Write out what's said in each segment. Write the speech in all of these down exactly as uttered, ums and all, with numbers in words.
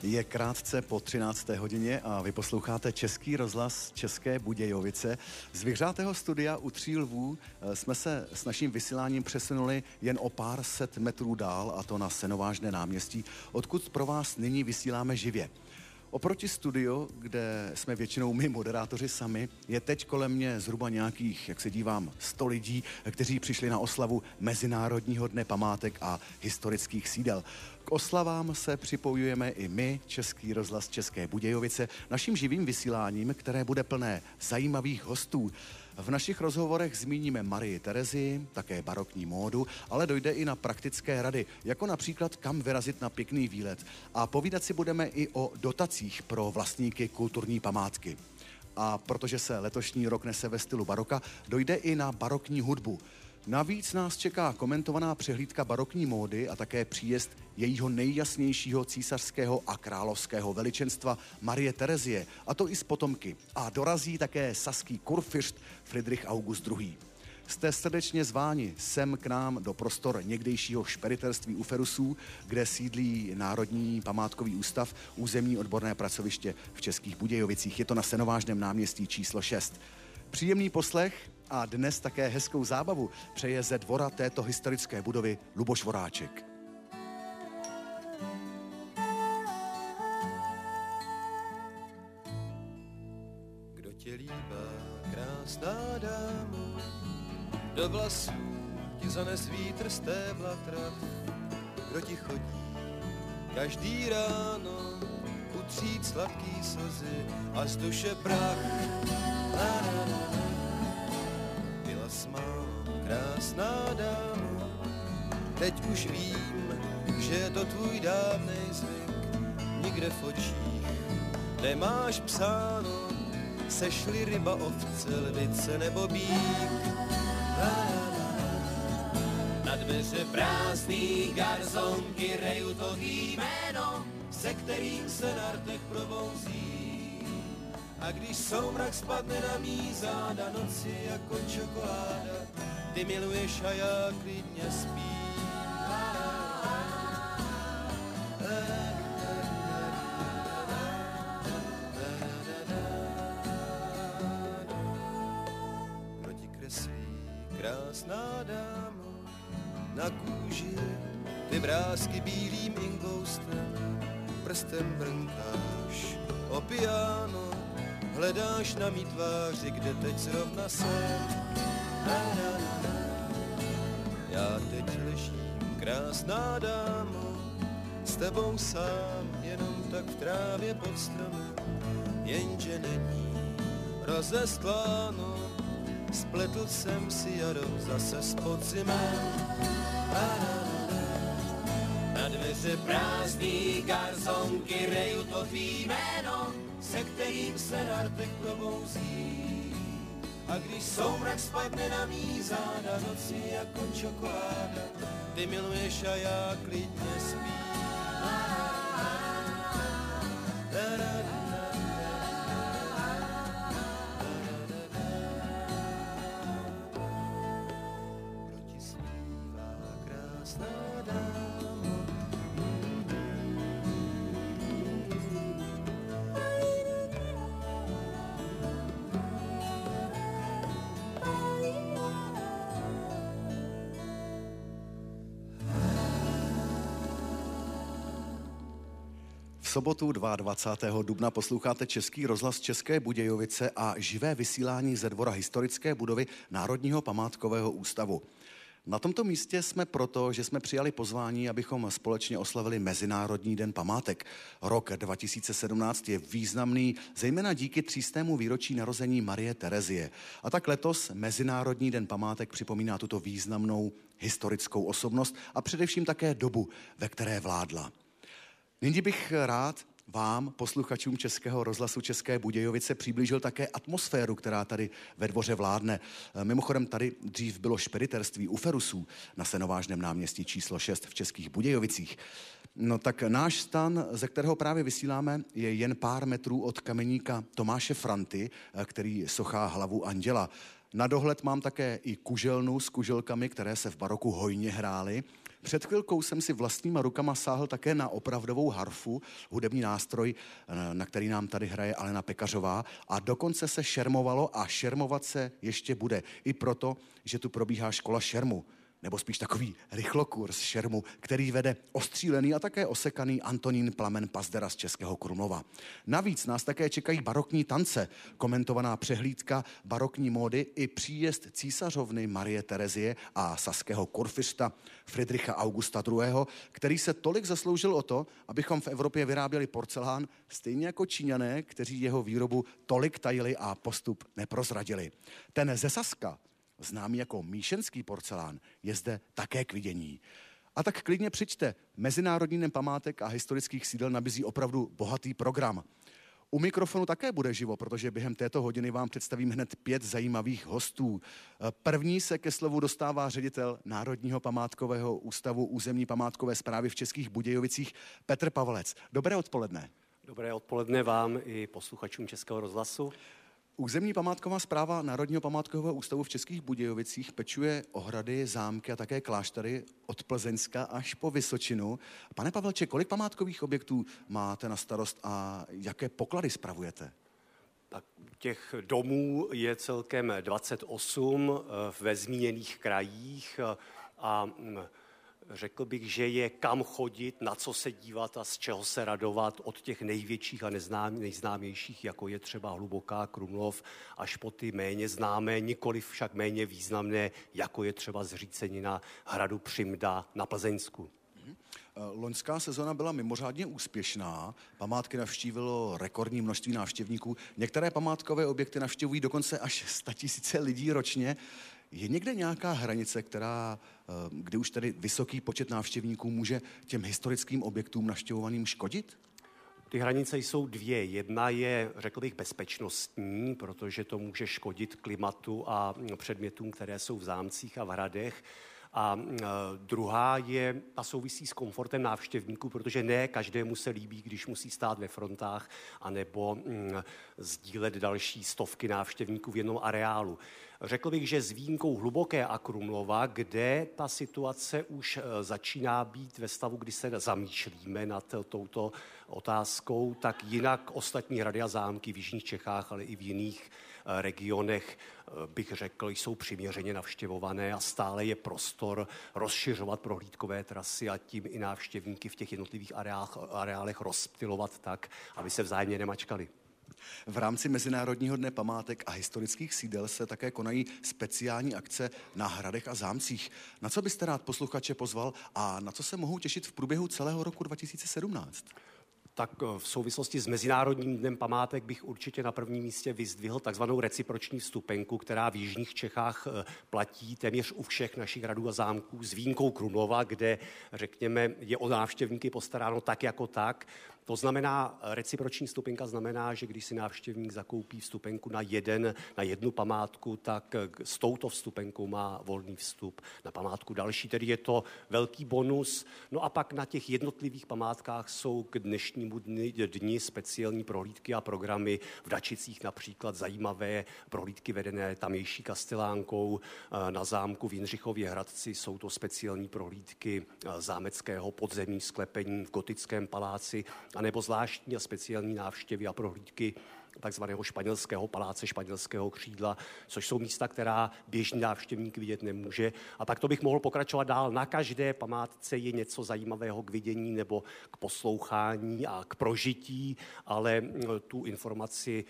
Je krátce po třinácté hodině a vy posloucháte Český rozhlas České Budějovice. Z vyhřátého studia u Tří lvů jsme se s naším vysíláním přesunuli jen o pár set metrů dál, a to na Senovážné náměstí, odkud pro vás nyní vysíláme živě. Oproti studiu, kde jsme většinou my moderátoři sami, je teď kolem mě zhruba nějakých, jak se dívám, sto lidí, kteří přišli na oslavu Mezinárodního dne památek a historických sídel. K oslavám se připojujeme i my, Český rozhlas České Budějovice, naším živým vysíláním, které bude plné zajímavých hostů. V našich rozhovorech zmíníme Marii Terezii, také barokní módu, ale dojde i na praktické rady, jako například kam vyrazit na pěkný výlet. A povídat si budeme i o dotacích pro vlastníky kulturní památky. A protože se letošní rok nese ve stylu baroka, dojde i na barokní hudbu. Navíc nás čeká komentovaná přehlídka barokní módy a také příjezd jejího nejjasnějšího císařského a královského veličenstva Marie Terezie, a to i z potomky. A dorazí také saský kurfiřt Fridrich August druhý. Jste srdečně zváni sem k nám do prostor někdejšího šperitelství u Ferusů, kde sídlí Národní památkový ústav, územní odborné pracoviště v Českých Budějovicích. Je to na Senovážném náměstí číslo šest. Příjemný poslech a dnes také hezkou zábavu přeje ze dvora této historické budovy Luboš Voráček. Kdo tě líbá, krásná dámo, do vlasů ti zanes vítr stébla trav. Kdo ti chodí každý ráno utřít sladký slzy a z duše prach. La, la, la, la. Byla smá, krásná dámo, teď už vím, že je to tvůj dávnej zvyk. Nikde v očích nemáš psáno, sešli ryba, ovce, lvice nebo bík. La, la, la. Na dveře prázdný garzonky reju to jméno, se kterým se na rtech probouzí. A když soumrak spadne na mý záda, noc je jako čokoláda, ty miluješ a já klidně spím. Kdo ti kreslí, krásná dámo, na kůži ty vrásky bílým inkoustem, prstem brnkáš o piano, hledáš na mý tváři, kde teď zrovna jsem. Já teď ležím, krásná dámo, s tebou sám, jenom tak v trávě pod stromem, jenže není rozestláno, spletl jsem si jaro zase s podzimem. Na dveře prázdný garzonky reju to tvý jméno, se kterým se na rtech probouzí. A když soumrak spadne na mý záda, noc je jako čokoláda, ty miluješ a já klidně spím. Kdo ti zpívá, krásná dámo, V sobotu dvacátého druhého dubna posloucháte Český rozhlas České Budějovice a živé vysílání ze dvora historické budovy Národního památkového ústavu. Na tomto místě jsme proto, že jsme přijali pozvání, abychom společně oslavili Mezinárodní den památek. Rok dva tisíce sedmnáct je významný, zejména díky třístému výročí narození Marie Terezie. A tak letos Mezinárodní den památek připomíná tuto významnou historickou osobnost a především také dobu, ve které vládla. Nyní bych rád vám, posluchačům Českého rozhlasu České Budějovice, přiblížil také atmosféru, která tady ve dvoře vládne. Mimochodem tady dřív bylo šperiterství u Ferusů na Senovážném náměstí číslo šest v Českých Budějovicích. No tak náš stan, ze kterého právě vysíláme, je jen pár metrů od kameníka Tomáše Franty, který sochá hlavu anděla. Na dohled mám také i kuželnu s kuželkami, které se v baroku hojně hrály. Před chvilkou jsem si vlastníma rukama sáhl také na opravdovou harfu, hudební nástroj, na který nám tady hraje Alena Pekařová, a dokonce se šermovalo a šermovat se ještě bude. I proto, že tu probíhá škola šermu, nebo spíš takový rychlokurs šermu, který vede ostřílený a také osekaný Antonín Plamen Pazdera z Českého Krumlova. Navíc nás také čekají barokní tance, komentovaná přehlídka barokní módy i příjezd císařovny Marie Terezie a saského kurfiřta Friedricha Augusta druhého., který se tolik zasloužil o to, abychom v Evropě vyráběli porcelán, stejně jako Číňané, kteří jeho výrobu tolik tajili a postup neprozradili. Ten ze Saska, známý jako míšenský porcelán, je zde také k vidění. A tak klidně přijďte. Mezinárodní den památek a historických sídel nabízí opravdu bohatý program. U mikrofonu také bude živo, protože během této hodiny vám představím hned pět zajímavých hostů. První se ke slovu dostává ředitel Národního památkového ústavu územní památkové správy v Českých Budějovicích Petr Pavelec. Dobré odpoledne. Dobré odpoledne vám i posluchačům Českého rozhlasu. Územní památková správa Národního památkového ústavu v Českých Budějovicích pečuje o hrady, zámky a také kláštery od Plzeňska až po Vysočinu. Pane Pavelče, kolik památkových objektů máte na starost a jaké poklady spravujete? Tak těch domů je celkem dvacet osm ve zmíněných krajích a řekl bych, že je kam chodit, na co se dívat a z čeho se radovat od těch největších a neznám, nejznámějších, jako je třeba Hluboká Krumlov, až po ty méně známé, nikoliv však méně významné, jako je třeba zřícenina hradu Přimda na Plzeňsku. Loňská sezona byla mimořádně úspěšná. Památky navštívilo rekordní množství návštěvníků. Některé památkové objekty navštěvují dokonce až statisíce lidí ročně. Je někde nějaká hranice, která, kdy už tedy vysoký počet návštěvníků může těm historickým objektům navštěvovaným škodit? Ty hranice jsou dvě. Jedna je, řekl bych, bezpečnostní, protože to může škodit klimatu a předmětům, které jsou v zámcích a v hradech. A druhá je, a souvisí s komfortem návštěvníků, protože ne každému se líbí, když musí stát ve frontách anebo mm, sdílet další stovky návštěvníků v jednom areálu. Řekl bych, že s výjimkou Hluboké a Krumlova, kde ta situace už začíná být ve stavu, kdy se zamýšlíme nad touto otázkou, tak jinak ostatní hrady a zámky v jižních Čechách, ale i v jiných regionech, bych řekl, jsou přiměřeně navštěvované a stále je prostor rozšiřovat prohlídkové trasy a tím i návštěvníky v těch jednotlivých areálech, areálech rozptylovat tak, aby se vzájemně nemačkali. V rámci Mezinárodního dne památek a historických sídel se také konají speciální akce na hradech a zámcích. Na co byste rád posluchače pozval a na co se mohou těšit v průběhu celého roku dva tisíce sedmnáct? Tak v souvislosti s Mezinárodním dnem památek bych určitě na prvním místě vyzdvihl takzvanou reciproční vstupenku, která v jižních Čechách platí téměř u všech našich hradů a zámků s výjimkou Krumlova, kde, řekněme, je o návštěvníky postaráno tak jako tak. To znamená, reciproční vstupenka znamená, že když si návštěvník zakoupí vstupenku na, jeden, na jednu památku, tak s touto vstupenkou má volný vstup na památku další. Tedy je to velký bonus. No a pak na těch jednotlivých památkách jsou k dnešnímu dni, dni speciální prohlídky a programy. V Dačicích například zajímavé prohlídky vedené tamější kastelánkou. Na zámku v Jindřichově Hradci jsou to speciální prohlídky zámeckého podzemní sklepení v gotickém paláci, anebo zvláštní a speciální návštěvy a prohlídky takzvaného španělského paláce, španělského křídla, což jsou místa, která běžný návštěvník vidět nemůže. A tak to bych mohl pokračovat dál. Na každé památce je něco zajímavého k vidění nebo k poslouchání a k prožití, ale tu informaci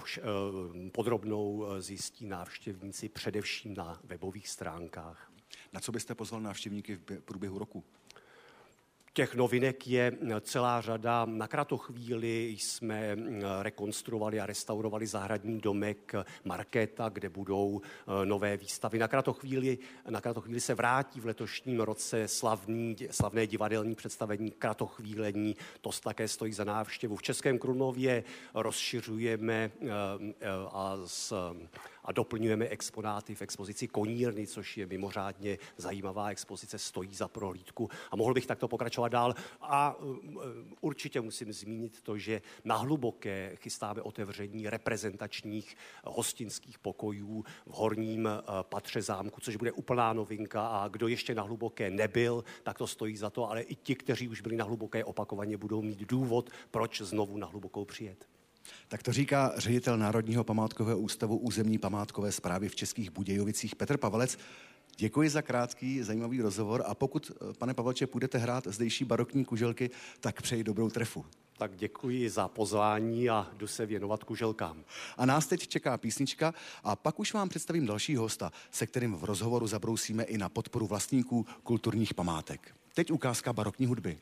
podrobnou zjistí návštěvníci především na webových stránkách. Na co byste pozval návštěvníky v průběhu roku? Těch novinek je celá řada. Na Kratochvíli jsme rekonstruovali a restaurovali zahradní domek Markéta, kde budou nové výstavy. Na Kratochvíli, na Kratochvíli se vrátí v letošním roce slavný, slavné divadelní představení Kratochvílení. To také stojí za návštěvu. V Českém Krumlově rozšiřujeme a s a doplňujeme exponáty v expozici Konírny, což je mimořádně zajímavá expozice, stojí za prohlídku. A mohl bych takto pokračovat pokračovat dál. A určitě musím zmínit to, že na Hluboké chystáme otevření reprezentačních hostinských pokojů v horním patře zámku, což bude úplná novinka, a kdo ještě na Hluboké nebyl, tak to stojí za to, ale i ti, kteří už byli na Hluboké opakovaně, budou mít důvod, proč znovu na Hlubokou přijet. Tak to říká ředitel Národního památkového ústavu územní památkové správy v Českých Budějovicích Petr Pavelec. Děkuji za krátký, zajímavý rozhovor, a pokud, pane Pavelče, půjdete hrát zdejší barokní kuželky, tak přeji dobrou trefu. Tak děkuji za pozvání a jdu se věnovat kuželkám. A nás teď čeká písnička a pak už vám představím další hosta, se kterým v rozhovoru zabrousíme i na podporu vlastníků kulturních památek. Teď ukázka barokní hudby.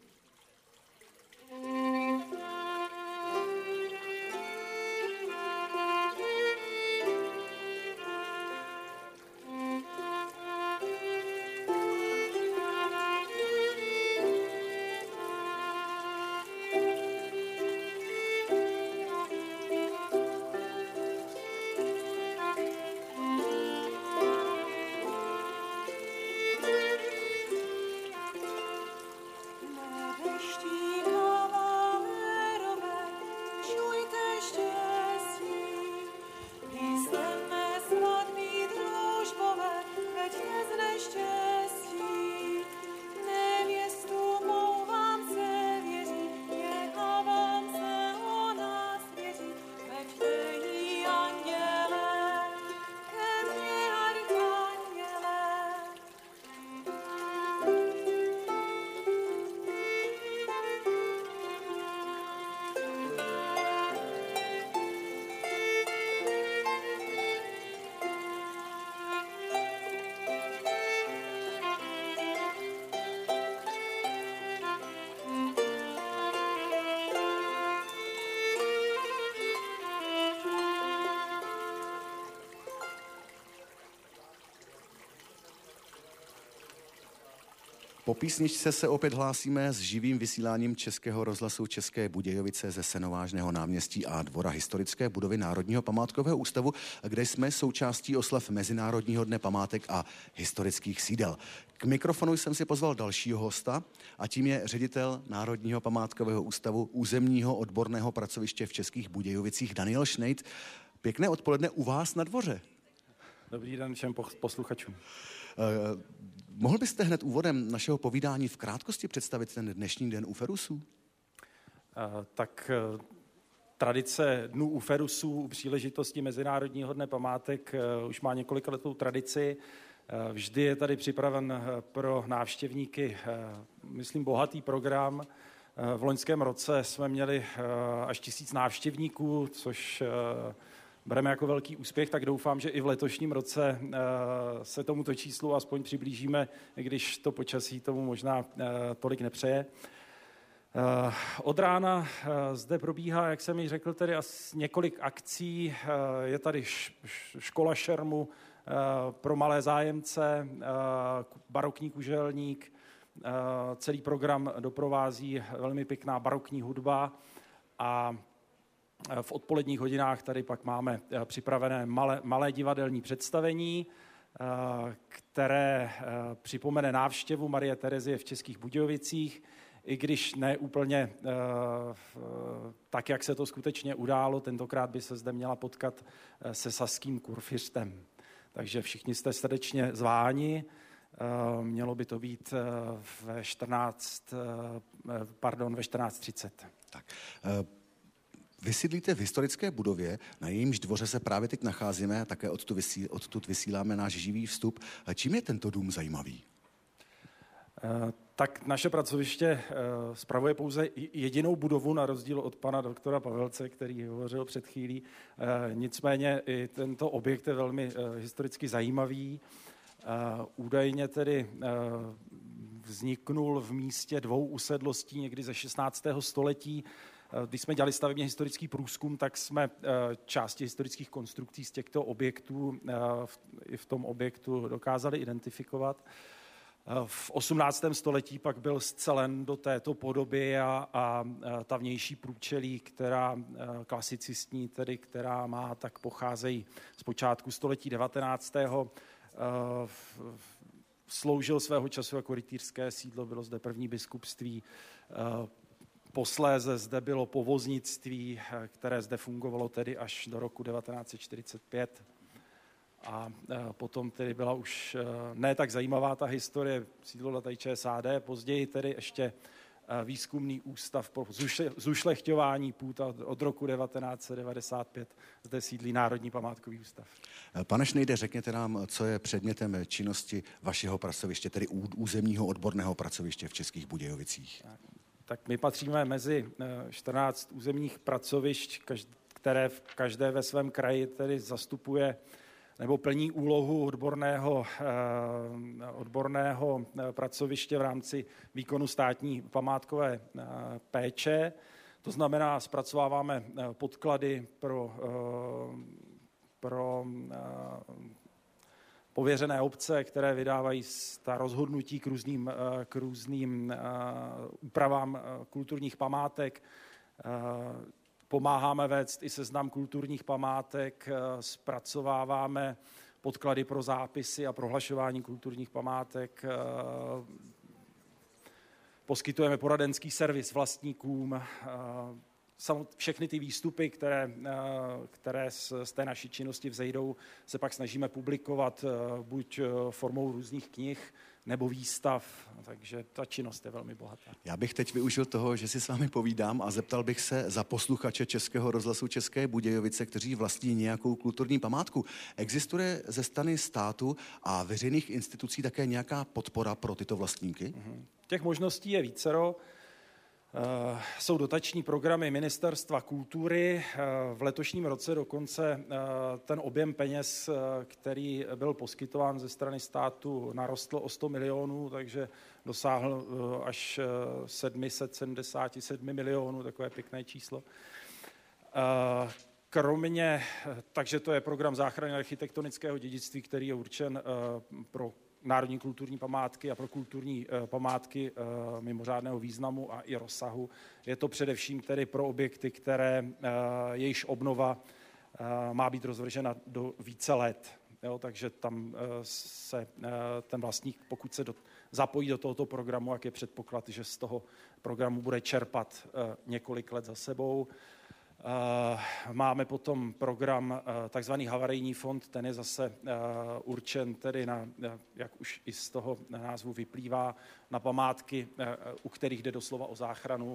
Po písničce se opět hlásíme s živým vysíláním Českého rozhlasu České Budějovice ze Senovážného náměstí a dvora historické budovy Národního památkového ústavu, kde jsme součástí oslav Mezinárodního dne památek a historických sídel. K mikrofonu jsem si pozval dalšího hosta a tím je ředitel Národního památkového ústavu územního odborného pracoviště v Českých Budějovicích Daniel Šnejd. Pěkné odpoledne u vás na dvoře. Dobrý den všem posluchačům. Uh, mohl byste hned úvodem našeho povídání v krátkosti představit ten dnešní den Uferusů? Uh, tak uh, tradice Dnů Uferusů u příležitosti Mezinárodního dne památek uh, už má několikaletou tradici. Uh, vždy je tady připraven uh, pro návštěvníky, uh, myslím, bohatý program. Uh, v loňském roce jsme měli uh, až tisíc návštěvníků, což uh, bereme jako velký úspěch, tak doufám, že i v letošním roce uh, se tomuto číslu aspoň přiblížíme, když to počasí tomu možná uh, tolik nepřeje. Uh, od rána uh, zde probíhá, jak jsem již řekl, tedy asi několik akcí. Uh, je tady š- škola šermu uh, pro malé zájemce, uh, barokní kuželník. Uh, celý program doprovází velmi pěkná barokní hudba a v odpoledních hodinách tady pak máme připravené malé, malé divadelní představení, které připomene návštěvu Marie Terezie v Českých Budějovicích, i když ne úplně tak, jak se to skutečně událo. Tentokrát by se zde měla potkat se saským kurfiřtem. Takže všichni jste srdečně zváni. Mělo by to být ve čtrnáct, pardon, ve čtrnáct třicet. Tak. Uh... Vy sídlíte v historické budově, na jejímž dvoře se právě teď nacházíme a také odtud, vysí, odtud vysíláme náš živý vstup. Čím je tento dům zajímavý? Tak naše pracoviště spravuje pouze jedinou budovu, na rozdíl od pana doktora Pavelce, který hovořil před chvílí. Nicméně i tento objekt je velmi historicky zajímavý. Údajně tedy vzniknul v místě dvou usedlostí někdy ze šestnáctého století. Když jsme dělali stavebně historický průzkum, tak jsme části historických konstrukcí z těchto objektů i v tom objektu dokázali identifikovat. V osmnáctém století pak byl scelen do této podoby a, a ta vnější průčelí, která klasicistní, tedy která má, tak pocházejí z počátku století devatenáctého sloužil svého času jako rytířské sídlo, bylo zde první biskupství, posléze zde bylo povoznictví, které zde fungovalo tedy až do roku devatenáct set čtyřicet pět. A potom tedy byla už ne tak zajímavá ta historie, sídlo tady ČSAD, později tedy ještě výzkumný ústav pro zušlechťování půd od roku devatenáct set devadesát pět. Zde sídlí Národní památkový ústav. Pane Šnejde, řekněte nám, co je předmětem činnosti vašeho pracoviště, tedy územního odborného pracoviště v Českých Budějovicích. Tak my patříme mezi čtrnáct územních pracovišť, které v každé ve svém kraji tedy zastupuje nebo plní úlohu odborného, odborného pracoviště v rámci výkonu státní památkové péče. To znamená, zpracováváme podklady pro, pro pověřené obce, které vydávají ta rozhodnutí k různým, k různým úpravám kulturních památek. Pomáháme vést i seznam kulturních památek, zpracováváme podklady pro zápisy a prohlašování kulturních památek, poskytujeme poradenský servis vlastníkům, všechny ty výstupy, které, které z té naší činnosti vzejdou, se pak snažíme publikovat buď formou různých knih nebo výstav, takže ta činnost je velmi bohatá. Já bych teď využil toho, že si s vámi povídám a zeptal bych se za posluchače Českého rozhlasu České Budějovice, kteří vlastní nějakou kulturní památku. Existuje ze strany státu a veřejných institucí také nějaká podpora pro tyto vlastníky? Těch možností je vícero. Jsou dotační programy Ministerstva kultury. V letošním roce dokonce ten objem peněz, který byl poskytován ze strany státu, narostl o sto milionů, takže dosáhl až sedm set sedmdesát sedm milionů, takové pěkné číslo. Kromě, takže to je program záchrany architektonického dědictví, který je určen pro národní kulturní památky a pro kulturní uh, památky uh, mimořádného významu a i rozsahu. Je to především tedy pro objekty, které uh, jejíž obnova uh, má být rozvržena do více let. Jo, takže tam uh, se uh, ten vlastník, pokud se do, zapojí do tohoto programu, jak je předpoklad, že z toho programu bude čerpat uh, několik let za sebou. Máme potom program takzvaný havarijní fond, ten je zase určen tedy na, jak už i z toho názvu vyplývá, na památky, u kterých jde doslova o záchranu.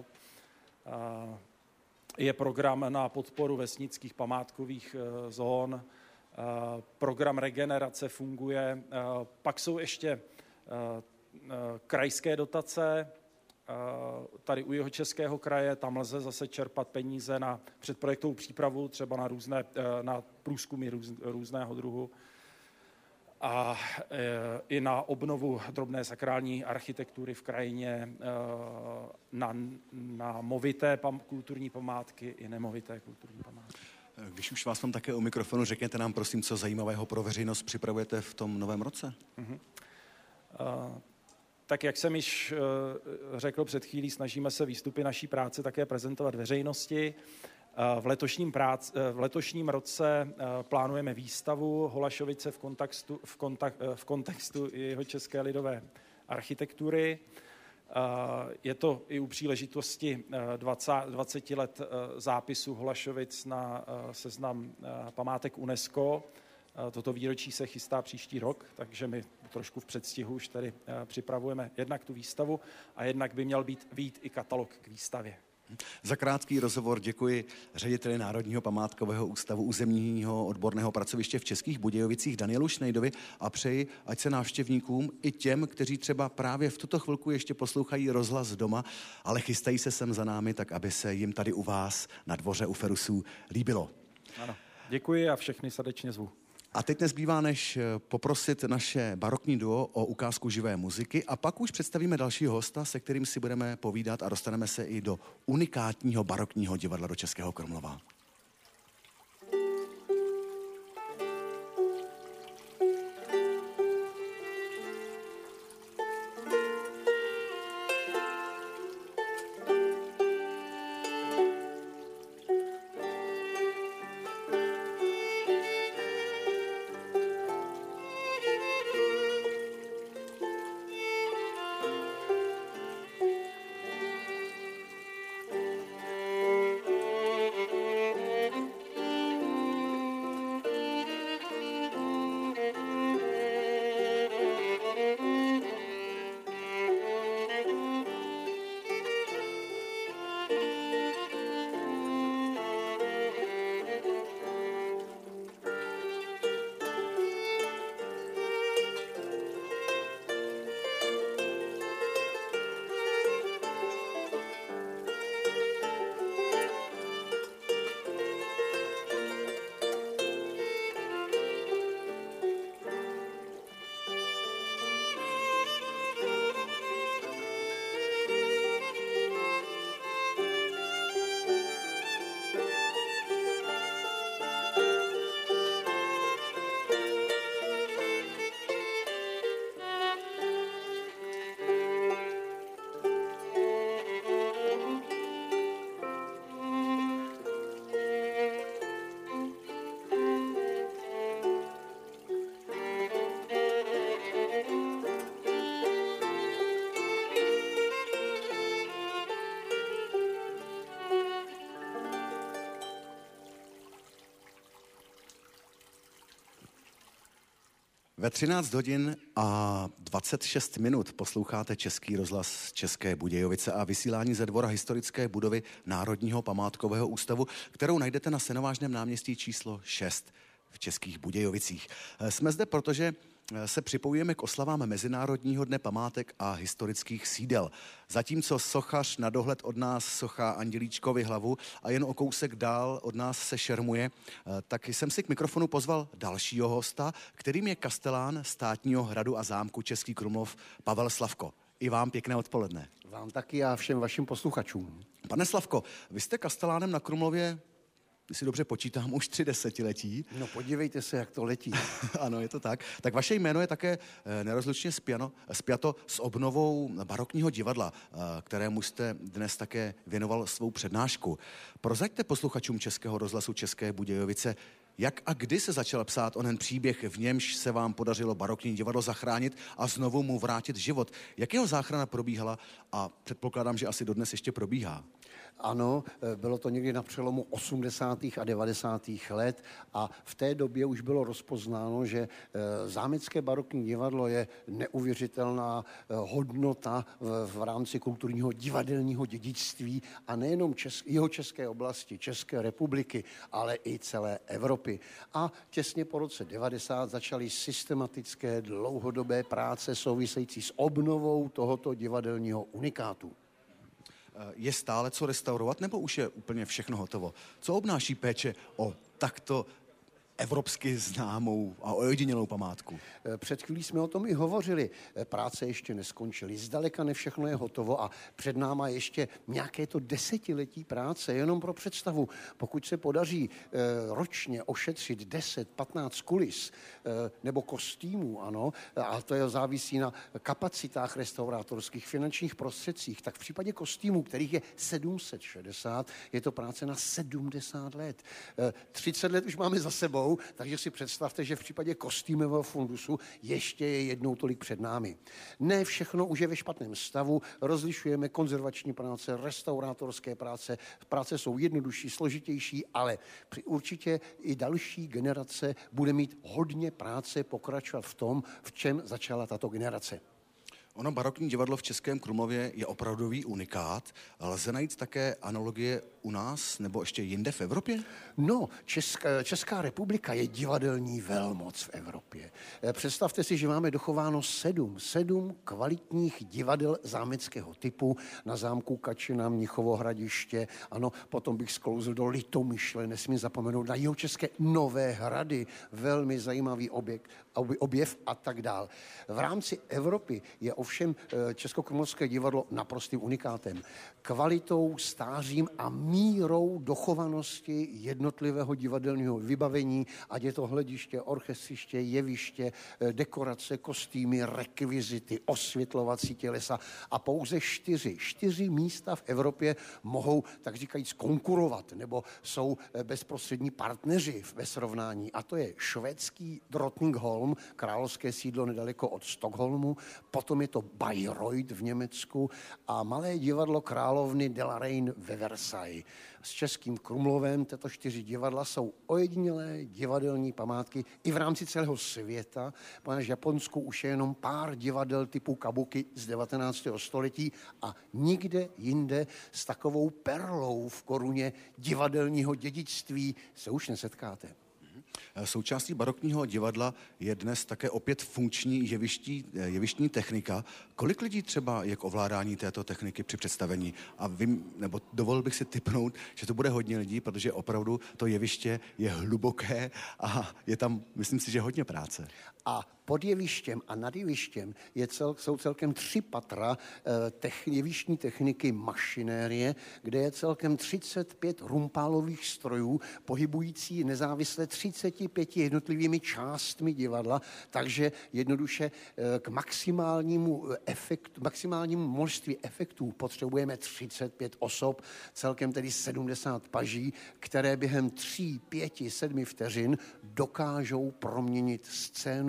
Je program na podporu vesnických památkových zón, program regenerace funguje, pak jsou ještě krajské dotace. Tady u Jihočeského kraje, tam lze zase čerpat peníze na předprojektovou přípravu, třeba na různé na průzkumy růz, různého druhu a i na obnovu drobné sakrální architektury v krajině, na, na movité pam, kulturní památky i nemovité kulturní památky. Když už vás mám také u mikrofonu, řekněte nám prosím, co zajímavého pro veřejnost připravujete v tom novém roce? Uh-huh. Uh, Tak jak jsem již řekl před chvílí, snažíme se výstupy naší práce také prezentovat veřejnosti. V letošním, prác, v letošním roce plánujeme výstavu Holašovice v kontextu, v kontak, v kontextu jihočeské lidové architektury. Je to i u příležitosti dvaceti let zápisu Holašovic na seznam památek UNESCO. Toto výročí se chystá příští rok, takže my trošku v předstihu už tady připravujeme jednak tu výstavu a jednak by měl být být i katalog k výstavě. Za krátký rozhovor děkuji řediteli Národního památkového ústavu územního odborného pracoviště v Českých Budějovicích Danielu Šnejdovi a přeji, ať se návštěvníkům i těm, kteří třeba právě v tuto chvilku ještě poslouchají rozhlas doma, ale chystají se sem za námi, tak aby se jim tady u vás na dvoře u Ferusů líbilo. Ano, děkuji a všechny srdečně zvu. A teď nezbývá, než poprosit naše barokní duo o ukázku živé muziky a pak už představíme dalšího hosta, se kterým si budeme povídat a dostaneme se i do unikátního barokního divadla do Českého Krumlova. Ve třináct hodin a dvacet šest minut posloucháte Český rozhlas České Budějovice a vysílání ze dvora historické budovy Národního památkového ústavu, kterou najdete na Senovážném náměstí číslo šest v Českých Budějovicích. Jsme zde, protože se připojujeme k oslavám Mezinárodního dne památek a historických sídel. Zatímco sochař na dohled od nás sochá Andělíčkovi hlavu a jen o kousek dál od nás se šermuje, tak jsem si k mikrofonu pozval dalšího hosta, kterým je kastelán Státního hradu a zámku Český Krumlov Pavel Slavko. I vám pěkné odpoledne. Vám taky a všem vašim posluchačům. Pane Slavko, vy jste kastelánem na Krumlově, když si dobře počítám, už tři desetiletí. No podívejte se, jak to letí. Ano, je to tak. Tak vaše jméno je také nerozlučně spjano, spjato s obnovou barokního divadla, kterému jste dnes také věnoval svou přednášku. Prozaďte posluchačům Českého rozhlasu České Budějovice, jak a kdy se začal psát onen příběh, v němž se vám podařilo barokní divadlo zachránit a znovu mu vrátit život. Jak jeho záchrana probíhala a předpokládám, že asi dodnes ještě probíhá. Ano, bylo to někdy na přelomu osmdesátých a devadesátých let a v té době už bylo rozpoznáno, že zámecké barokní divadlo je neuvěřitelná hodnota v rámci kulturního divadelního dědictví a nejenom čes, jeho české oblasti, České republiky, ale i celé Evropy. A těsně po roce devadesát začaly systematické dlouhodobé práce související s obnovou tohoto divadelního unikátu. Je stále co restaurovat, nebo už je úplně všechno hotovo? Co obnáší péče o takto evropsky známou a ojedinělou památku? Před chvílí jsme o tom i hovořili. Práce ještě neskončily. Zdaleka ne všechno je hotovo a před náma ještě nějaké to desetiletí práce, jenom pro představu. Pokud se podaří eh, ročně ošetřit deset patnáct kulis eh, nebo kostýmů, ano, a to je závisí na kapacitách restaurátorských, finančních prostředcích, tak v případě kostýmů, kterých je sedm set šedesát, je to práce na sedmdesát let. Eh, třicet let už máme za sebou, takže si představte, že v případě kostýmového fundusu ještě je jednou tolik před námi. Ne všechno už je ve špatném stavu, rozlišujeme konzervační práce, restaurátorské práce, práce jsou jednodušší, složitější, ale určitě i další generace bude mít hodně práce pokračovat v tom, v čem začala tato generace. Ono barokní divadlo v Českém Krumlově je opravdový unikát. Lze najít také analogie u nás nebo ještě jinde v Evropě? No, Česká, Česká republika je divadelní velmoc v Evropě. Představte si, že máme dochováno sedm, sedm kvalitních divadel zámeckého typu na zámku Kačina, Mnichovo Hradiště, ano, potom bych sklouzl do Litomyšle, nesmím zapomenout na jihočeské Nové Hrady, velmi zajímavý objekt, objev a tak dál. V rámci Evropy je ovšem Českokrumlovské divadlo naprostým unikátem. Kvalitou, stářím a mírou dochovanosti jednotlivého divadelního vybavení, ať je to hlediště, orchestřiště, jeviště, dekorace, kostýmy, rekvizity, osvětlovací tělesa a pouze čtyři, čtyři místa v Evropě mohou, tak říkajíc, konkurovat nebo jsou bezprostřední partneři ve srovnání. A to je švédský Drottningholm, královské sídlo nedaleko od Stockholmu, potom je to Bayreuth v Německu a malé divadlo královny de la Reine ve Versailles. S Českým Krumlovem tato čtyři divadla jsou ojedinělé divadelní památky i v rámci celého světa, protože v Japonsku už je jenom pár divadel typu kabuki z devatenáctého století a nikde jinde s takovou perlou v koruně divadelního dědictví se už nesetkáte. Součástí barokního divadla je dnes také opět funkční jeviští, jevištní technika. Kolik lidí třeba je k ovládání této techniky při představení? A vím, nebo dovolil bych si tipnout, že to bude hodně lidí, protože opravdu to jeviště je hluboké a je tam, myslím si, že hodně práce. A pod jevištěm a nad jevištěm je cel, jsou celkem tři patra eh, tech, jevištní techniky mašinérie, kde je celkem třicet pět rumpálových strojů, pohybující nezávisle třiceti pěti jednotlivými částmi divadla, takže jednoduše eh, k maximálnímu efektu, maximálnímu množství efektů potřebujeme třicet pět osob, celkem tedy sedmdesát paží, které během tří, pěti, sedmi vteřin dokážou proměnit scénu,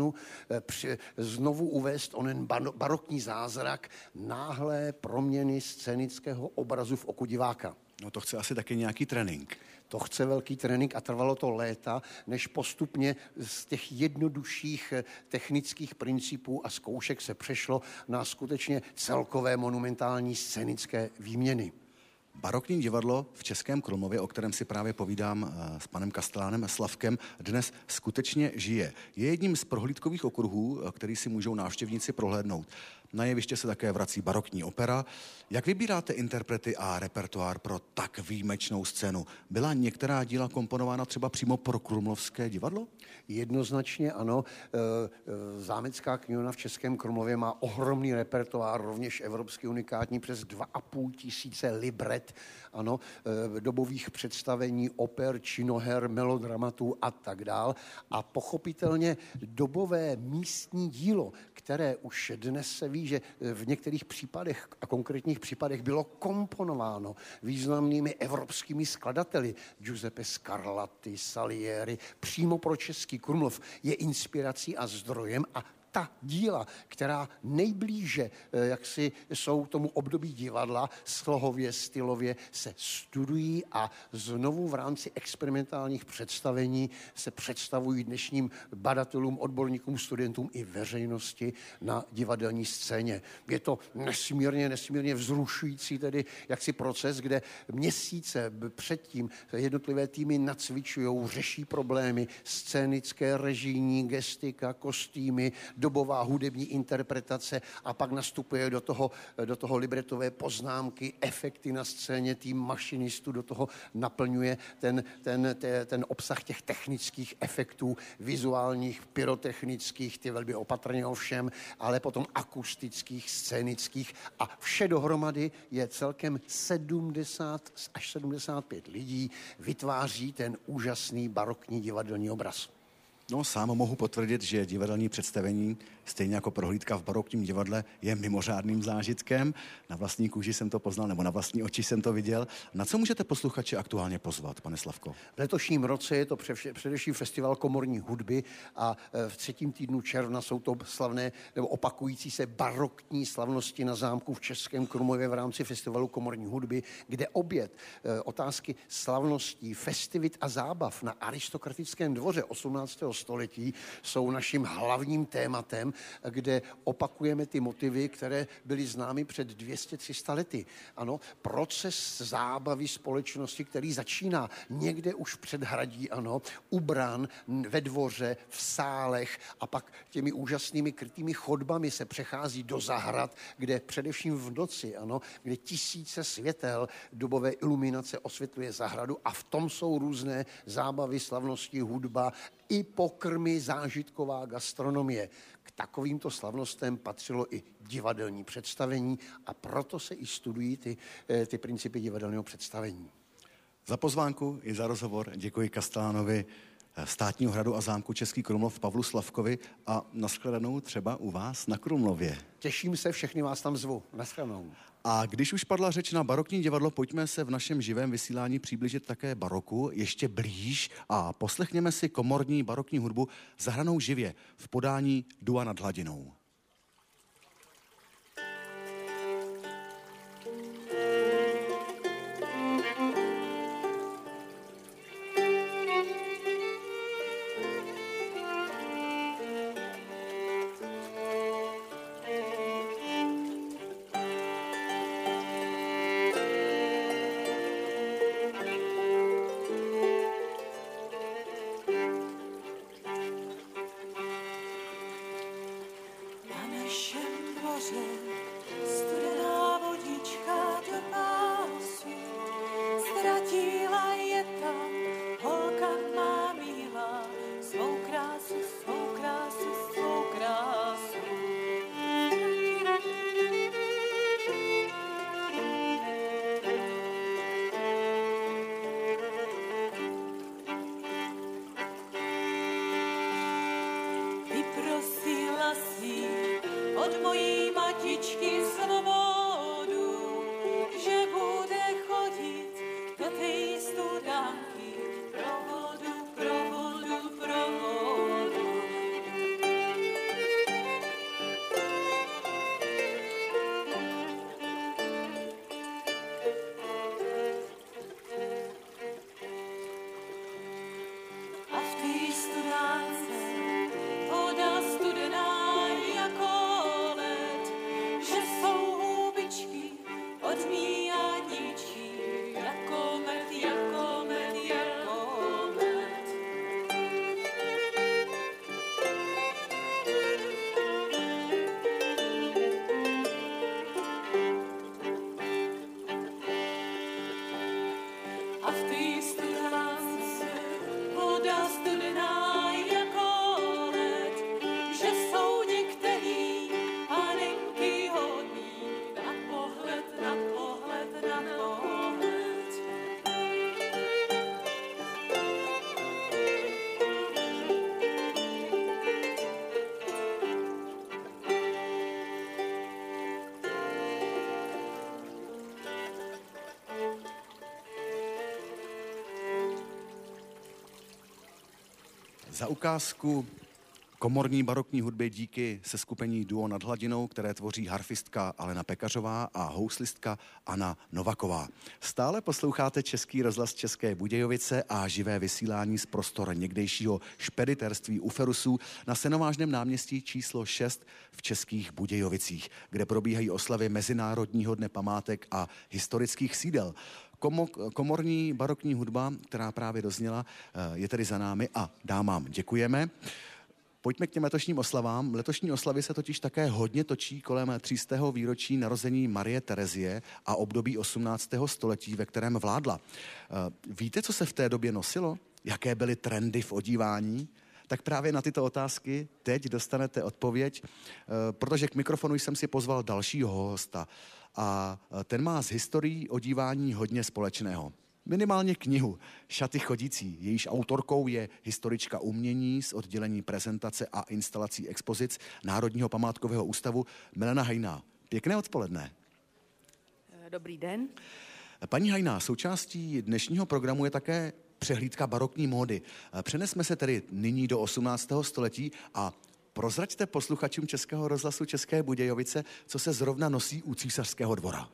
při, znovu uvést onen barokní zázrak náhlé proměny scénického obrazu v oku diváka. No to chce asi taky nějaký trénink. To chce velký trénink a trvalo to léta, než postupně z těch jednodušších technických principů a zkoušek se přešlo na skutečně celkové monumentální scénické výměny. Barokní divadlo v Českém Krumlově, o kterém si právě povídám s panem Kastelánem Slavkem, dnes skutečně žije. Je jedním z prohlídkových okruhů, který si můžou návštěvníci prohlédnout. Na jeviště se také vrací barokní opera. Jak vybíráte interprety a repertoár pro tak výjimečnou scénu? Byla některá díla komponována třeba přímo pro Krumlovské divadlo? Jednoznačně ano. Zámecká knihovna v Českém Krumlově má ohromný repertoár, rovněž evropský unikátní, přes dva a půl tisíce libret, ano, dobových představení, oper, činoher, melodramatů a tak dál. A pochopitelně dobové místní dílo, které už dnes se ví, že v některých případech a konkrétních případech bylo komponováno významnými evropskými skladateli Giuseppe Scarlatti, Salieri, přímo pro Český Krumlov, je inspirací a zdrojem a ta díla, která nejblíže, jak si jsou tomu období divadla, slohově, stylově, se studují a znovu v rámci experimentálních představení se představují dnešním badatelům, odborníkům, studentům i veřejnosti na divadelní scéně. Je to nesmírně, nesmírně vzrušující tedy jaksi proces, kde měsíce předtím jednotlivé týmy nacvičují, řeší problémy, scénické, režijní, gestika, kostýmy, dobová hudební interpretace a pak nastupuje do toho, do toho libretové poznámky, efekty na scéně, tým mašinistů do toho naplňuje ten, ten, ten, ten obsah těch technických efektů, vizuálních, pyrotechnických, ty velmi opatrně ovšem, ale potom akustických, scénických a vše dohromady je celkem sedmdesát až sedmdesát pět lidí, vytváří ten úžasný barokní divadelní obraz. No, sám mohu potvrdit, že divadelní představení, stejně jako prohlídka v barokním divadle, je mimořádným zážitkem. Na vlastní kůži jsem to poznal, nebo na vlastní oči jsem to viděl. Na co můžete posluchače aktuálně pozvat, pane Slavko? V letošním roce je to především festival komorní hudby a v třetím týdnu června jsou to slavné nebo opakující se barokní slavnosti na zámku v Českém Krumlově v rámci festivalu komorní hudby, kde oběd otázky slavností, festivit a zábav na aristokratickém dvoře osmnáctého století jsou naším hlavním tématem, kde opakujeme ty motivy, které byly známy před dvěma sty tři sta lety. Ano, proces zábavy společnosti, který začíná někde už v předhradí, ano, u bran, ve dvoře, v sálech a pak těmi úžasnými krytými chodbami se přechází do zahrad, kde především v noci, ano, kde tisíce světel dobové iluminace osvětluje zahradu a v tom jsou různé zábavy, slavnosti, hudba i pokrmy, zážitková gastronomie. K takovýmto slavnostem patřilo i divadelní představení a proto se i studují ty, ty principy divadelného představení. Za pozvánku i za rozhovor děkuji Kastelánovi Státního hradu a zámku Český Krumlov Pavlu Slavkovi a nashledanou třeba u vás na Krumlově. Těším se, všechny vás tam zvu. Nashledanou. A když už padla řeč na barokní divadlo, pojďme se v našem živém vysílání přiblížit také baroku, ještě blíž a poslechněme si komorní barokní hudbu zahranou živě v podání Dua nad hladinou. Od mojí matičky svobodu, že bude chodit do té studánky pro vodu, pro vodu, pro vodu. a v té studánce voda studená jako led, že jsou některý panenky hodný na pohled, na pohled, na pohled. Za ukázku komorní barokní hudby díky seskupení Duo nad hladinou, které tvoří harfistka Alena Pekařová a houslistka Anna Novaková. Stále posloucháte Český rozhlas České Budějovice a živé vysílání z prostor někdejšího špediterství Uferusů na Senovážném náměstí číslo šest v Českých Budějovicích, kde probíhají oslavy Mezinárodního dne památek a historických sídel. Komo- komorní barokní hudba, která právě dozněla, je tedy za námi a dámám děkujeme. Pojďme k těm letošním oslavám. Letošní oslavy se totiž také hodně točí kolem třístého výročí narození Marie Terezie a období osmnáctého století, ve kterém vládla. Víte, co se v té době nosilo? Jaké byly trendy v odívání? Tak právě na tyto otázky teď dostanete odpověď, protože k mikrofonu jsem si pozval dalšího hosta a ten má s historií odívání hodně společného. Minimálně knihu Šaty chodící. Jejíž autorkou je historička umění z oddělení prezentace a instalací expozic Národního památkového ústavu Milena Hajná. Pěkné odpoledne. Dobrý den. Paní Hajná, součástí dnešního programu je také přehlídka barokní módy. Přenesme se tedy nyní do osmnáctého století a prozraďte posluchačům Českého rozhlasu České Budějovice, co se zrovna nosí u císařského dvora.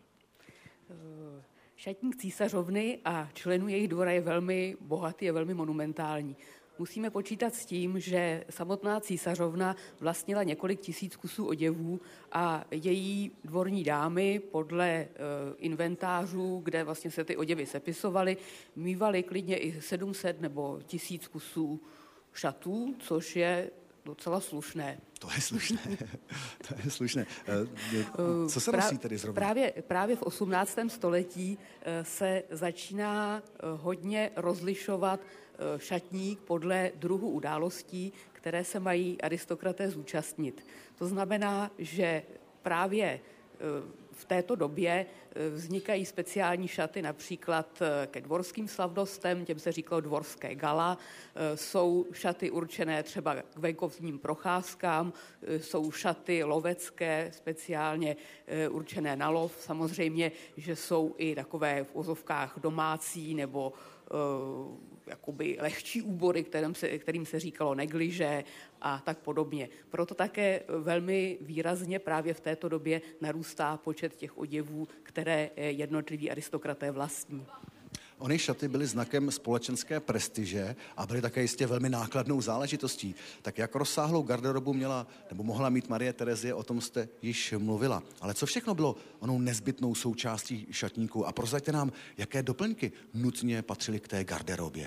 Šatník císařovny a členů jejich dvora je velmi bohatý a velmi monumentální. Musíme počítat s tím, že samotná císařovna vlastnila několik tisíc kusů oděvů a její dvorní dámy podle uh, inventářů, kde vlastně se ty oděvy sepisovaly, mívaly klidně i sedm set nebo tisíc kusů šatů, což je docela slušné. To je slušné. To je slušné. Co se nosí tedy zrovna? Právě, právě v osmnáctém století se začíná hodně rozlišovat šatník podle druhu událostí, které se mají aristokraté zúčastnit. To znamená, že právě v této době vznikají speciální šaty například ke dvorským slavnostem, těm se říkalo dvorské gala, jsou šaty určené třeba k venkovním procházkám, jsou šaty lovecké, speciálně určené na lov. Samozřejmě, že jsou i takové v ozovkách domácí nebo uh, jakoby lehčí úbory, kterým se, kterým se říkalo negliže a tak podobně. Proto také velmi výrazně právě v této době narůstá počet těch oděvů, které jednotliví aristokraté vlastní. Ony šaty byly znakem společenské prestiže a byly také jistě velmi nákladnou záležitostí. Tak jak rozsáhlou garderobu měla nebo mohla mít Marie Terezie, o tom jste již mluvila. Ale co všechno bylo onou nezbytnou součástí šatníku? A prozraďte nám, jaké doplňky nutně patřily k té garderobě?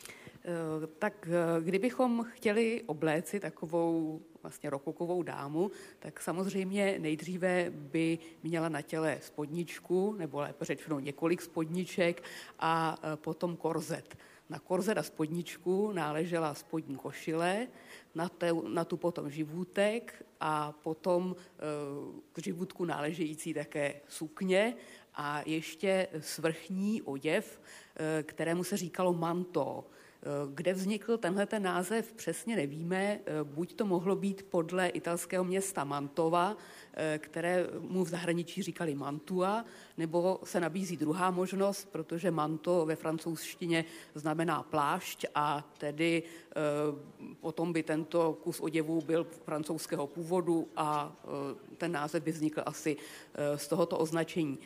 Tak kdybychom chtěli obléci takovou vlastně rokokovou dámu, tak samozřejmě nejdříve by měla na těle spodničku, nebo lépe řečeno několik spodniček a potom korzet. Na korzet a spodničku náležela spodní košile, na, te, na tu potom živůtek a potom k živůtku náležející také sukně a ještě svrchní oděv, kterému se říkalo manto. Kde vznikl tenhle ten název, přesně nevíme, buď to mohlo být podle italského města Mantova, které mu v zahraničí říkali Mantua, nebo se nabízí druhá možnost, protože manto ve francouzštině znamená plášť a tedy potom by tento kus oděvu byl francouzského původu a ten název by vznikl asi z tohoto označení.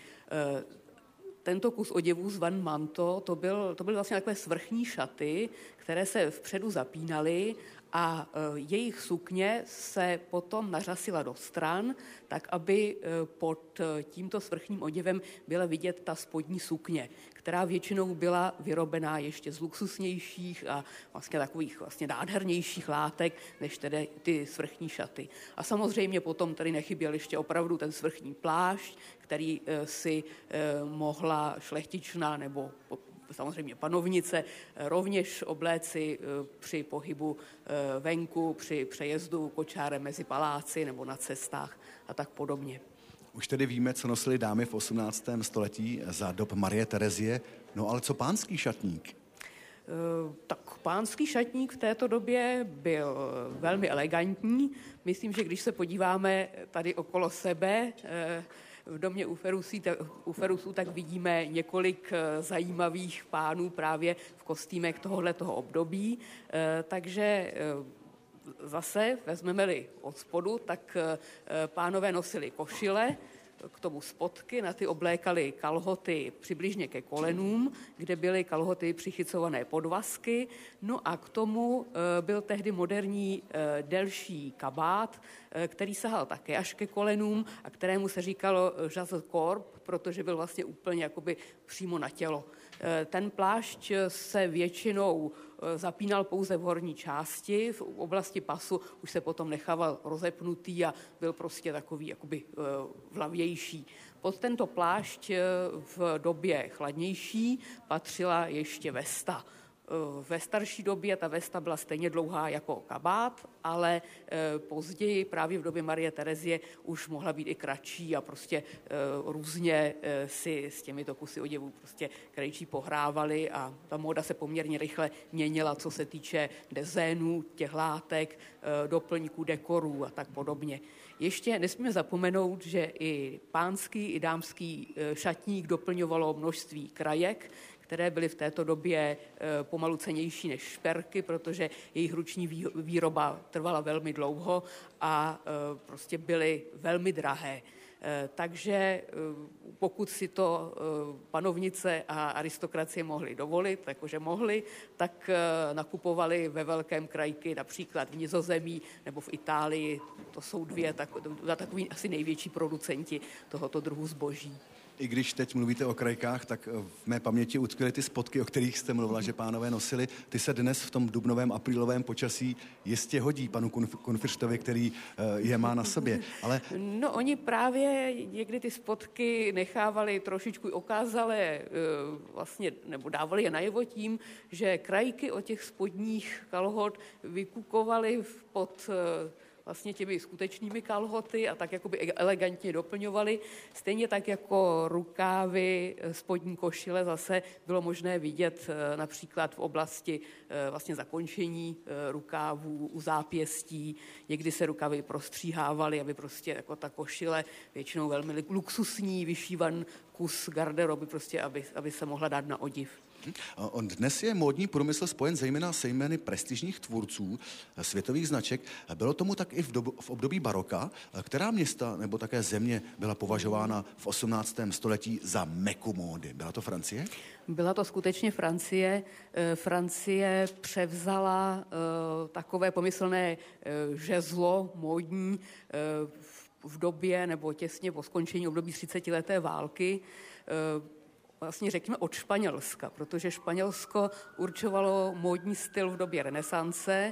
Tento kus oděvů zvan manto, to, byl, to byly vlastně takové svrchní šaty, které se vpředu zapínaly a jejich sukně se potom nařasila do stran, tak aby pod tímto svrchním oděvem byla vidět ta spodní sukně, která většinou byla vyrobená ještě z luxusnějších a vlastně takových vlastně nádhernějších látek, než tedy ty svrchní šaty. A samozřejmě potom tady nechyběl ještě opravdu ten svrchní plášť, který si mohla šlechtična nebo samozřejmě panovnice, rovněž obléci při pohybu venku, při přejezdu kočárem mezi paláci nebo na cestách a tak podobně. Už tedy víme, co nosily dámy v osmnáctém století za dob Marie Terezie, no ale co pánský šatník? Tak pánský šatník v této době byl velmi elegantní. Myslím, že když se podíváme tady okolo sebe, v domě u Ferusů, u Ferusů, tak vidíme několik zajímavých pánů právě v kostýmech tohoto období. Takže zase vezmeme-li od spodu, tak pánové nosili košile, k tomu spodky, na ty oblékali kalhoty přibližně ke kolenům, kde byly kalhoty přichycované podvazky, no a k tomu byl tehdy moderní delší kabát, který sahal také až ke kolenům a kterému se říkalo jazzkorb, protože byl vlastně úplně jakoby přímo na tělo. Ten plášť se většinou zapínal pouze v horní části, v oblasti pasu už se potom nechával rozepnutý a byl prostě takový jakoby vlavější. Pod tento plášť v době chladnější patřila ještě vesta. Ve starší době ta vesta byla stejně dlouhá jako kabát, ale později právě v době Marie Terezie už mohla být i kratší a prostě různě si s těmito kusy oděvů prostě krejčí pohrávali a ta móda se poměrně rychle měnila, co se týče dezénů, těch látek, doplňků, dekorů a tak podobně. Ještě nesmíme zapomenout, že i pánský, i dámský šatník doplňovalo množství krajek, které byly v této době pomalu cenější než šperky, protože jejich ruční výroba trvala velmi dlouho a prostě byly velmi drahé. Takže pokud si to panovnice a aristokracie mohly dovolit, jakože mohly, tak nakupovali ve velkém krajky, například v Nizozemí nebo v Itálii. To jsou dvě takový asi největší producenti tohoto druhu zboží. I když teď mluvíte o krajkách, tak v mé paměti utkvěly ty spotky, o kterých jste mluvila, že pánové nosili. Ty se dnes v tom dubnovém, aprílovém počasí jistě hodí panu Kunfirštovi, který je má na sobě. Ale... No, oni právě někdy ty spotky nechávali trošičku okázalé, vlastně, nebo dávali je najevo tím, že krajky od těch spodních kalhot vykukovali pod vlastně těmi skutečnými kalhoty a tak jakoby elegantně doplňovali. Stejně tak jako rukávy, spodní košile zase bylo možné vidět například v oblasti vlastně zakončení rukávů, u zápěstí. Někdy se rukavy prostříhávaly, aby prostě jako ta košile, většinou velmi luxusní, vyšívan kus garderoby, prostě aby, aby se mohla dát na odiv. Dnes je módní průmysl spojen zejména se jmény prestižních tvůrců světových značek. Bylo tomu tak i v, dobu, v období baroka, která města nebo také země byla považována v osmnáctém století za meku módy. Byla to Francie? Byla to skutečně Francie. Francie převzala takové pomyslné žezlo módní v době nebo těsně po skončení období třicetileté války. Vlastně řekněme od Španělska, protože Španělsko určovalo módní styl v době renesance,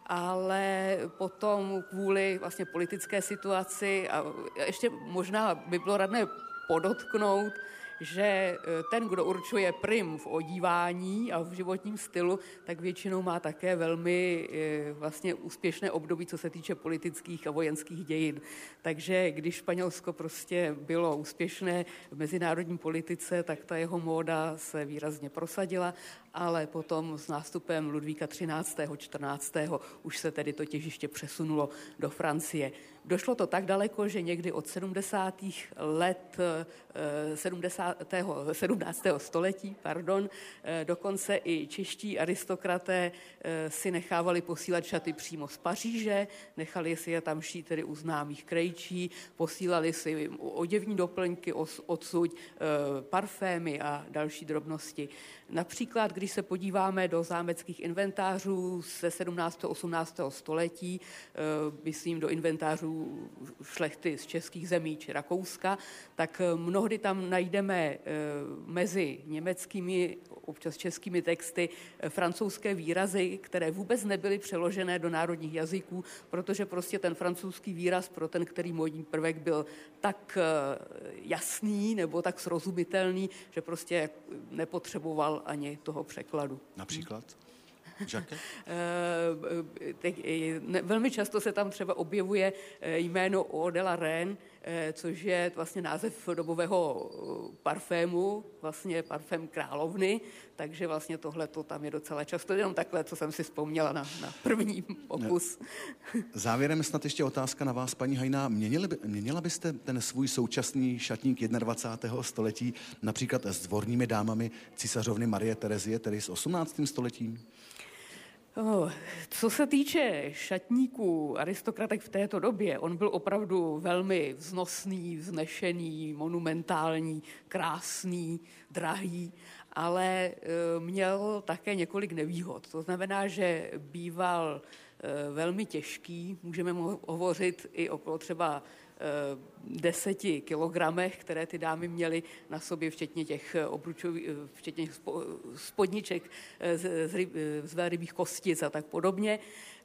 ale potom kvůli vlastně politické situaci a ještě možná by bylo radné podotknout, že ten, kdo určuje prim v odívání a v životním stylu, tak většinou má také velmi vlastně úspěšné období, co se týče politických a vojenských dějin. Takže když Španělsko prostě bylo úspěšné v mezinárodní politice, tak ta jeho móda se výrazně prosadila, ale potom s nástupem Ludvíka třináctého. čtrnáctého už se tedy to těžiště přesunulo do Francie. Došlo to tak daleko, že někdy od sedmdesátých let sedmdesátého sedmnáctého století, pardon, dokonce i čeští aristokraté si nechávali posílat šaty přímo z Paříže, nechali si je tam šít tedy u známých krejčí, posílali si oděvní doplňky odsud, parfémy a další drobnosti. Například, když se podíváme do zámeckých inventářů ze sedmnáctého osmnáctého století, myslím do inventářů šlechty z českých zemí či Rakouska, tak mnohdy tam najdeme mezi německými občas českými texty, francouzské výrazy, které vůbec nebyly přeložené do národních jazyků, protože prostě ten francouzský výraz pro ten, který módní prvek byl tak jasný nebo tak srozumitelný, že prostě nepotřeboval ani toho překladu. Například? Jacques? Velmi často se tam třeba objevuje jméno Eau de la Reine, což je vlastně název dobového parfému, vlastně parfém královny, takže vlastně tohle to tam je docela často, jenom takhle, co jsem si vzpomněla na, na první pokus. Závěrem snad ještě otázka na vás, paní Hajná. Měnili by, měnila byste ten svůj současný šatník dvacátého prvního století například s dvorními dámami císařovny Marie Terezie, tedy s osmnáctým stoletím? Oh, co se týče šatníků aristokratek v této době, on byl opravdu velmi vznosný, vznešený, monumentální, krásný, drahý, ale e, měl také několik nevýhod. To znamená, že býval e, velmi těžký, můžeme hovořit i okolo třeba deseti kilogramech, které ty dámy měly na sobě, včetně těch obručových, včetně spodniček z, z, ryb, z velrybých kostic a tak podobně.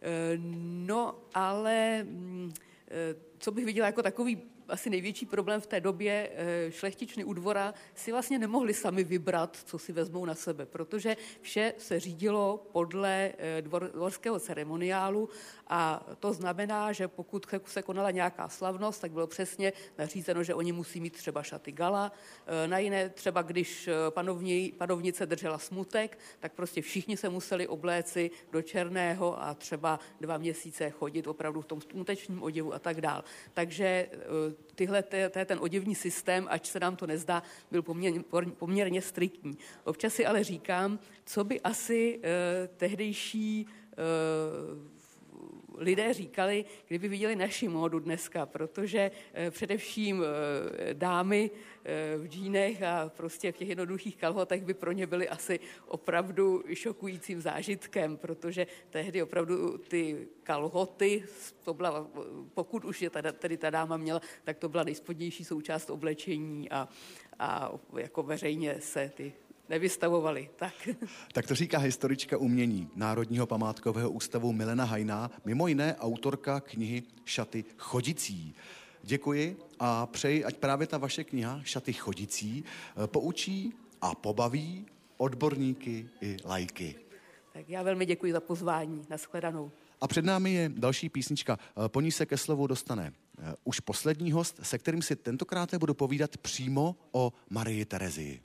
No, ale co bych viděla jako takový asi největší problém v té době, šlechtičny u dvora si vlastně nemohli sami vybrat, co si vezmou na sebe, protože vše se řídilo podle dvor, dvorského ceremoniálu a to znamená, že pokud se konala nějaká slavnost, tak bylo přesně nařízeno, že oni musí mít třeba šaty gala, na jiné třeba když panovní, panovnice držela smutek, tak prostě všichni se museli obléci do černého a třeba dva měsíce chodit opravdu v tom smutečním oděvu a tak dál. Takže tyhle, ten oděvní systém, ač se nám to nezdá, byl poměrně, poměrně striktní. Občas si ale říkám, co by asi eh, tehdejší eh, lidé říkali, kdyby viděli naši módu dneska, protože eh, především eh, dámy eh, v džínech a prostě v těch jednoduchých kalhotech by pro ně byly asi opravdu šokujícím zážitkem, protože tehdy opravdu ty kalhoty, to byla, pokud už je teda, tedy ta dáma měla, tak to byla nejspodnější součást oblečení a, a jako veřejně se ty nevystavovali. Tak. Tak to říká historička umění Národního památkového ústavu Milena Hajná, mimo jiné autorka knihy Šaty chodící. Děkuji a přeji, ať právě ta vaše kniha Šaty chodící poučí a pobaví odborníky i laiky. Tak já velmi děkuji za pozvání. Nashledanou. A před námi je další písnička. Po ní se ke slovu dostane už poslední host, se kterým si tentokrát budu povídat přímo o Marii Terezii.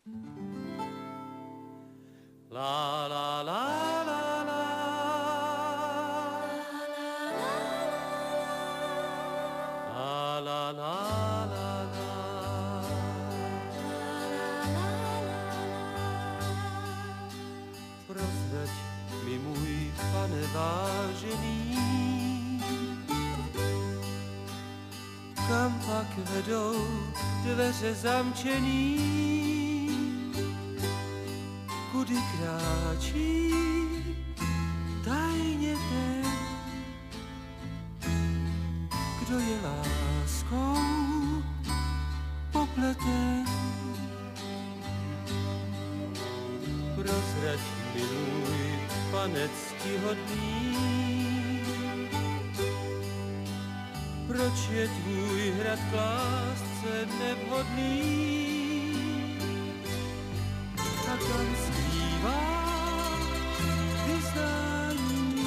La la la la la la la la la prozrať mi, můj pane vážený, kam pak vedou dveře zamčený, kudy kráčí tajně ten, kdo je láskou popleten. Prozrať mi, můj pane ctihodný, proč je tvůj hrad k lásce nevhodný, a kam skrývá vyznání,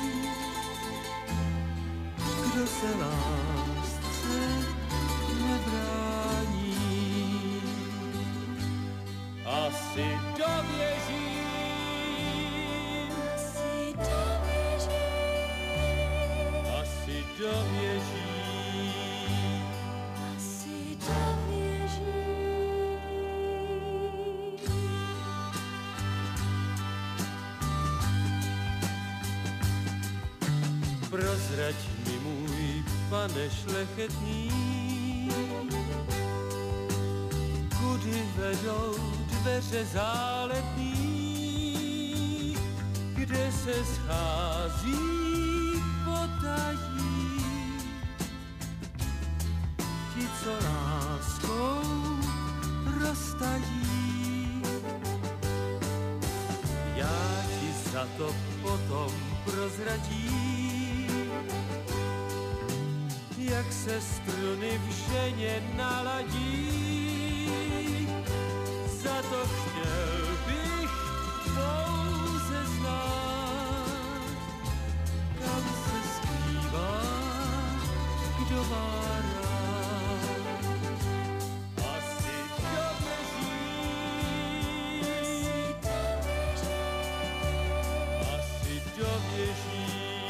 kdo se lásce nebrání. Asi dověřím, asi dověřím, asi dověřím. Prozrať mi, můj pane šlechetný, kudy vedou dveře záletný, kde se schází potají ti, co láskou roztají. za to potom prozradí, jak se struny v ženě naladí. Za to chtěl bych pouze znát, kam se skrývá, kdo má rád. Asi do meří, asi do věží,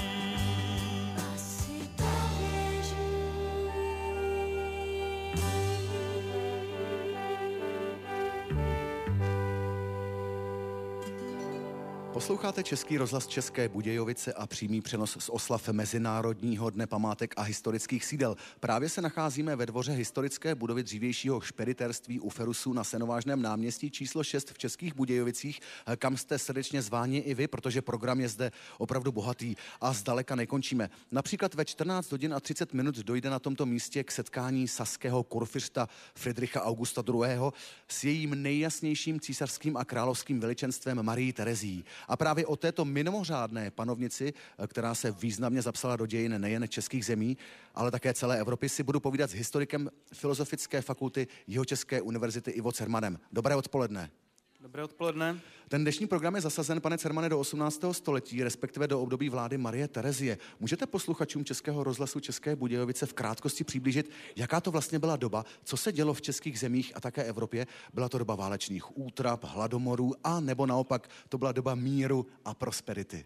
Posloucháte Český rozhlas České Budějovice a přímý přenos z oslav Mezinárodního dne památek a historických sídel. Právě se nacházíme ve dvoře historické budovy dřívějšího špediterství u Ferusů na Senovážném náměstí číslo šest v Českých Budějovicích, kam jste srdečně zváni i vy, protože program je zde opravdu bohatý a zdaleka nekončíme. Například ve čtrnáct hodin a třicet minut dojde na tomto místě k setkání saského kurfiřta Friedricha Augusta druhého. s jejím nejjasnějším císařským a královským veličenstvem Marií Terezií. A právě o této mimořádné panovnici, která se významně zapsala do dějin nejen českých zemí, ale také celé Evropy, si budu povídat s historikem Filozofické fakulty Jihočeské univerzity Ivo Cermanem. Dobré odpoledne. Dobré odpoledne. Ten dnešní program je zasazen, pane Cermane, do osmnáctého století, respektive do období vlády Marie Terezie. Můžete posluchačům Českého rozhlasu České Budějovice v krátkosti přiblížit, jaká to vlastně byla doba, co se dělo v českých zemích a také Evropě? Byla to doba válečných útrap, hladomorů a nebo naopak to byla doba míru a prosperity?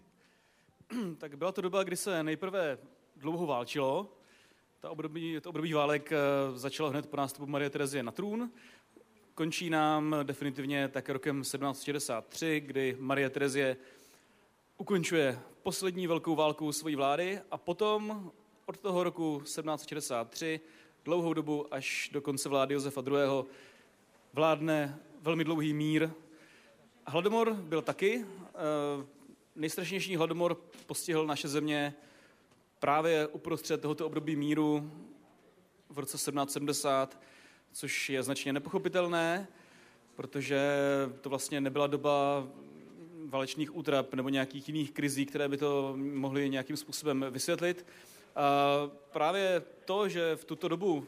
Tak byla to doba, kdy se nejprve dlouho válčilo. Ta období, to období válek začalo hned po nástupu Marie Terezie na trůn. Končí nám definitivně tak rokem sedmnáct set šedesát tři, kdy Marie Terezie ukončuje poslední velkou válku své vlády a potom od toho roku sedmnáct set šedesát tři dlouhou dobu až do konce vlády Josefa druhého. vládne velmi dlouhý mír. Hladomor byl taky. Nejstrašnější hladomor postihl naše země právě uprostřed tohoto období míru v roce sedmnáct set sedmdesát, což je značně nepochopitelné, protože to vlastně nebyla doba válečných útrap nebo nějakých jiných krizí, které by to mohly nějakým způsobem vysvětlit. A právě to, že v tuto dobu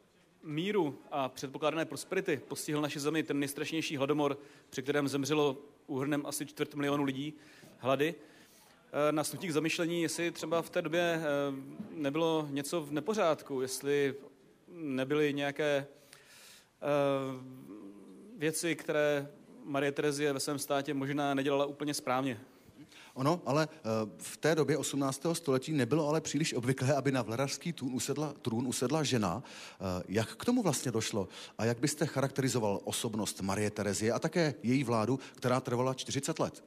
míru a předpokládané prosperity postihl naši zemi ten nejstrašnější hladomor, při kterém zemřelo úhrnem asi čtvrt milionu lidí hlady, nás nutí k zamyšlení, jestli třeba v té době nebylo něco v nepořádku, jestli nebyly nějaké věci, které Marie Terezie ve svém státě možná nedělala úplně správně. Ono, ale v té době osmnáctého století nebylo ale příliš obvyklé, aby na vladařský trůn usedla, trůn usedla žena. Jak k tomu vlastně došlo? A jak byste charakterizoval osobnost Marie Terezie a také její vládu, která trvala čtyřicet let?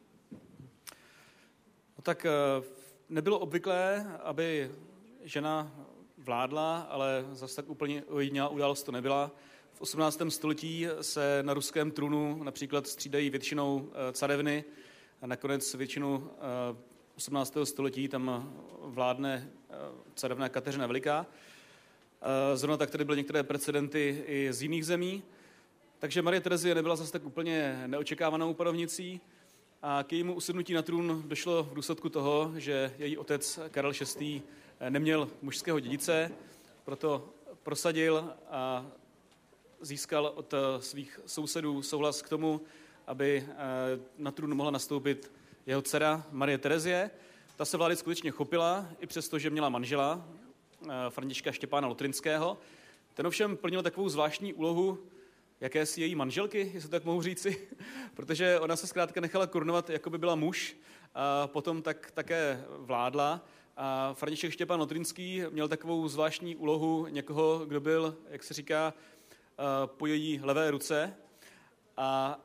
No tak nebylo obvyklé, aby žena vládla, ale zase tak úplně ojedinělá událost to nebyla. V osmnáctém století se na ruském trůnu například střídají většinou carevny a nakonec většinu osmnáctého století tam vládne carevna Kateřina Veliká. Zrovna tak tady byly některé precedenty i z jiných zemí. Takže Marie Terezie nebyla zase tak úplně neočekávanou panovnicí a k jejímu usednutí na trůn došlo v důsledku toho, že její otec Karel šestý. neměl mužského dědice, proto prosadil a získal od svých sousedů souhlas k tomu, aby na trůn mohla nastoupit jeho dcera Marie Terezie. Ta se vlády skutečně chopila, i přesto, že měla manžela, Františka Štěpána Lotrinského. Ten ovšem plnil takovou zvláštní úlohu jakési její manželky, jestli tak mohu říci, protože ona se zkrátka nechala korunovat, jako by byla muž, a potom tak také vládla. A František Štěpán Lotrinský měl takovou zvláštní úlohu někoho, kdo byl, jak se říká, po její levé ruce a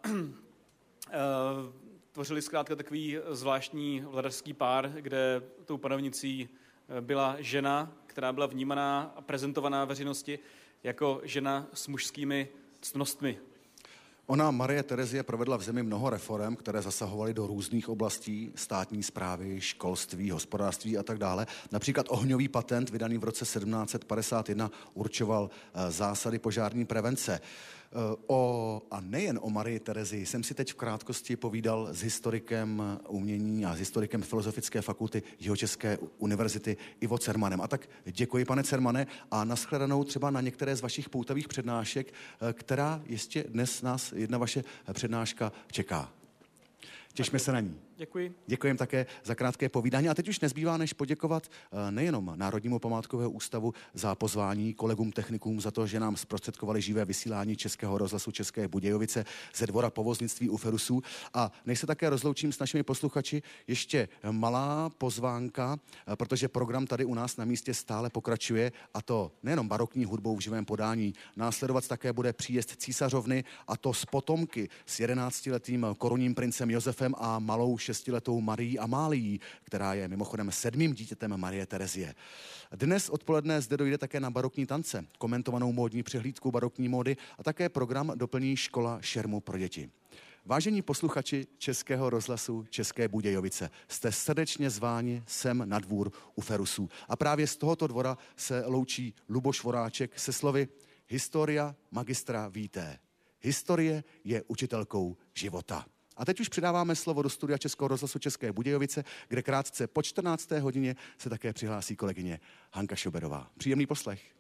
tvořili zkrátka takový zvláštní vladařský pár, kde tou panovnicí byla žena, která byla vnímaná a prezentovaná veřejnosti jako žena s mužskými ctnostmi. Ona, Marie Terezie, provedla v zemi mnoho reforem, které zasahovaly do různých oblastí státní správy, školství, hospodářství a tak dále. Například ohňový patent, vydaný v roce sedmnáct set padesát jedna, určoval zásady požární prevence. O, a nejen o Marii Terezii jsem si teď v krátkosti povídal s historikem umění a s historikem Filozofické fakulty Jihočeské univerzity Ivo Cermanem. A tak děkuji, pane Cermane, a nashledanou třeba na některé z vašich poutavých přednášek, která ještě dnes nás jedna vaše přednáška čeká. Těšíme se na ní. Děkuji. Děkujeme také za krátké povídání. A teď už nezbývá, než poděkovat nejenom Národnímu památkovému ústavu za pozvání, kolegům technikům za to, že nám zprostředkovali živé vysílání Českého rozhlasu České Budějovice ze dvora povoznictví u Ferusů. A než se také rozloučím s našimi posluchači, ještě malá pozvánka, protože program tady u nás na místě stále pokračuje, a to nejenom barokní hudbou v živém podání. Následovat také bude příjezd císařovny, a to s potomky, s jedenáctiletým korunním princem Josefem a malou šestiletou Marií Amálií, která je mimochodem sedmým dítětem Marie Terezie. Dnes odpoledne zde dojde také na barokní tance, komentovanou módní přehlídku barokní módy, a také program doplní škola šermu pro děti. Vážení posluchači Českého rozhlasu České Budějovice, jste srdečně zváni sem na dvůr u Ferusů. A právě z tohoto dvora se loučí Luboš Voráček se slovy Historia magistra vitae. Historie je učitelkou života. A teď už přidáváme slovo do studia Českého rozhlasu České Budějovice, kde krátce po čtrnácté hodině se také přihlásí kolegyně Hanka Šoberová. Příjemný poslech.